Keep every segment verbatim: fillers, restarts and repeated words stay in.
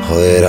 Jodera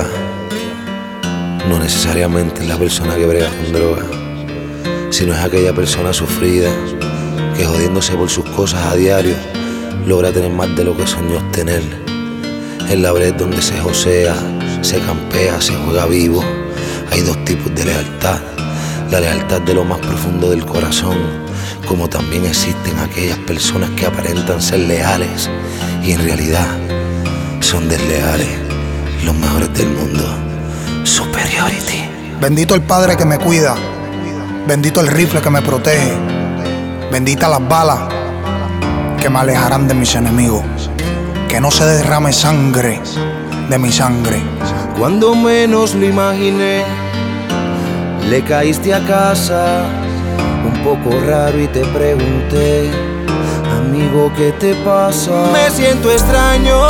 no necesariamente es la persona que brega con droga, sino es aquella persona sufrida que, jodiéndose por sus cosas a diario, logra tener más de lo que soñó obtener. En la brecha donde se josea, se campea, se juega vivo. Hay dos tipos de lealtad: la lealtad de lo más profundo del corazón, como también existen aquellas personas que aparentan ser leales y en realidad son desleales. Los mejores del mundo. Superiority. Bendito el Padre que me cuida, bendito el rifle que me protege, bendita las balas que me alejarán de mis enemigos. Que no se derrame sangre de mi sangre. Cuando menos lo imaginé, le caíste a casa, un poco raro, y te pregunté: amigo, ¿qué te pasa? Me siento extraño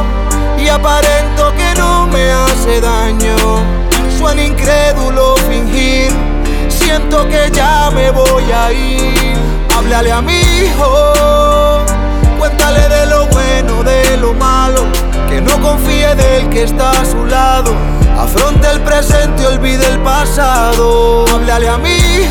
y aparento que no me hace daño. Suena incrédulo fingir, siento que ya me voy a ir. Háblale a mi hijo, cuéntale de lo bueno, de lo malo, que no confíe del que está a su lado. Afronte el presente y olvide el pasado. Háblale a mi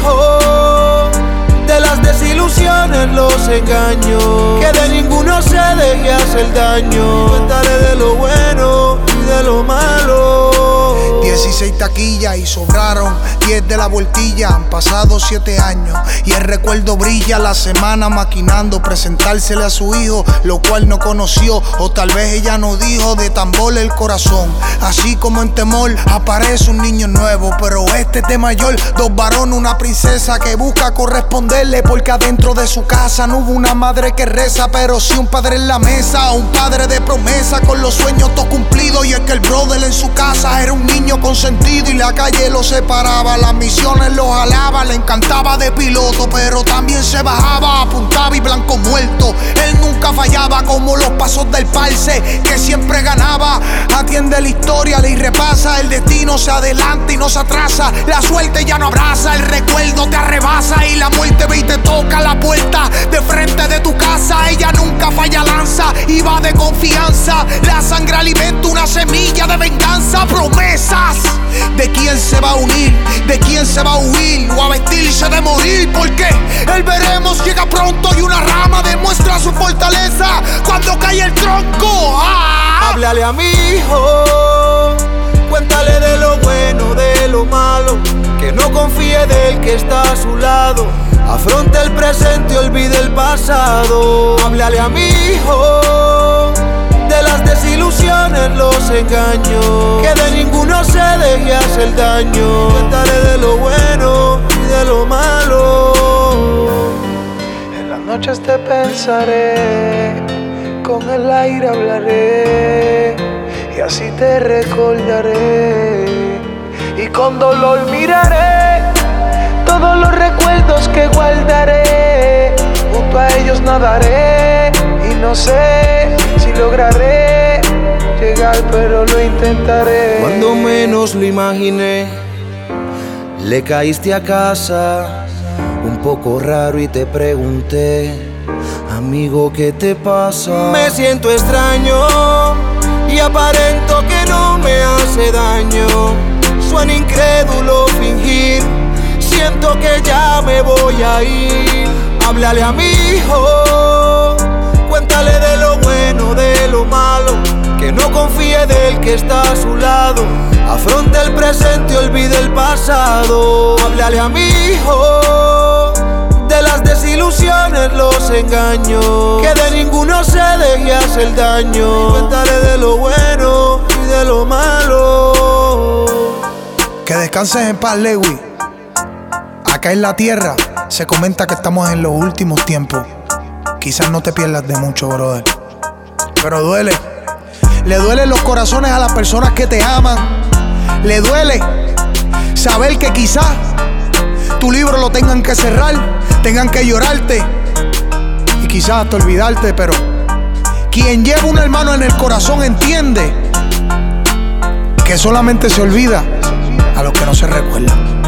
hijo de las desilusiones, los engaños, que de ninguno se deje hacer daño. Cuéntale de lo bueno y de lo malo. dieciséis taquillas y sobraron diez de la voltilla. Han pasado siete años y el recuerdo brilla. La semana maquinando presentársele a su hijo, lo cual no conoció, o tal vez ella no dijo. De tambor el corazón, así como en temor aparece un niño nuevo, pero este es de mayor. Dos varones, una princesa que busca corresponderle, porque adentro de su casa no hubo una madre que reza, pero sí un padre en la mesa, un padre de promesa, con los sueños todos cumplidos. Y es que el brother en su casa era un niño consentido y la calle lo separaba, las misiones lo jalaba, le encantaba de piloto, pero también se bajaba, apuntaba y blanco muerto. Él nunca fallaba, como los pasos del parce, que siempre ganaba. Atiende la historia, le repasa, el destino se adelanta y no se atrasa. La suerte ya no abraza, el recuerdo te arrebasa, y la muerte ve y te toca la puerta de frente de tu casa. Ella nunca falla, lanza y va de confianza. La sangre alimenta una semilla de venganza. Promesas de quién se va a unir, de quién se va a huir o a vestirse de morir, porque el veremos llega pronto y una rama demuestra su fortaleza cuando cae el tronco. ¡Ah! Háblale a mi hijo, cuéntale de lo bueno, de lo malo, que no confíe del que está a su lado. Afronte el presente y olvide el pasado. Háblale a mi hijo de las desilusiones, los engaños, que de ninguno se deje hacer daño. Cuéntale de lo bueno y de lo malo. En las noches te pensaré, con el aire hablaré, y así te recordaré. Y con dolor miraré todos los recuerdos que guardaré. Junto a ellos nadaré y no sé si lograré llegar, pero lo intentaré. Cuando menos lo imaginé, le caíste a casa, un poco raro, y te pregunté: amigo, ¿qué te pasa? Me siento extraño y aparento que no me hace daño. Suena incrédulo fingir, siento que ya me voy a ir. Háblale a mi hijo, cuéntale de lo bueno, de lo malo, que no confíe del que está a su lado. Afronte el presente y olvide el pasado. Háblale a mi hijo de las desilusiones, los engaños, que de ninguno se deje hacer daño. Cuéntale de lo bueno y de lo malo. Que descanses en paz, Lewy. Acá en la tierra se comenta que estamos en los últimos tiempos. Quizás no te pierdas de mucho, brother, pero duele. Le duelen los corazones a las personas que te aman. Le duele saber que quizás tu libro lo tengan que cerrar, tengan que llorarte y quizás hasta olvidarte. Pero quien lleva un hermano en el corazón entiende que solamente se olvida a los que no se recuerdan.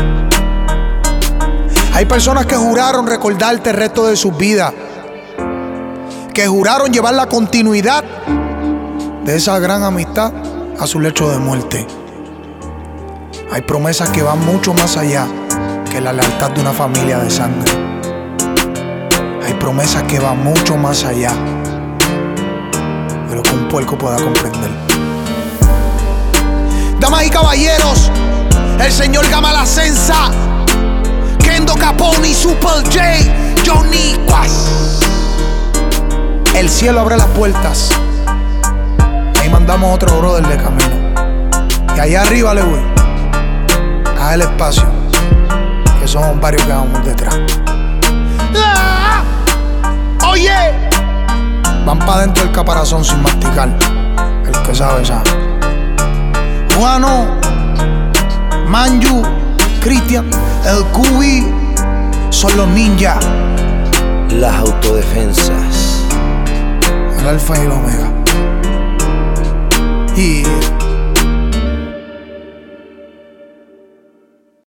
Hay personas que juraron recordarte el resto de sus vidas, que juraron llevar la continuidad de esa gran amistad a su lecho de muerte. Hay promesas que van mucho más allá que la lealtad de una familia de sangre. Hay promesas que van mucho más allá de lo que un puerco pueda comprender. Damas y caballeros, el señor Gama La Senza, Kendo Capone, Super J, Johnny Quas. El cielo abre las puertas. Ahí mandamos otro brother de camino. Y allá arriba le voy a el espacio, que somos varios que vamos detrás. ¡Ah! Oye, van para dentro del caparazón sin masticar. El que sabe, sabe. Juano, Manju, Cristian, el Cubi, son los ninjas. Las autodefensas. El alfa y el omega. Y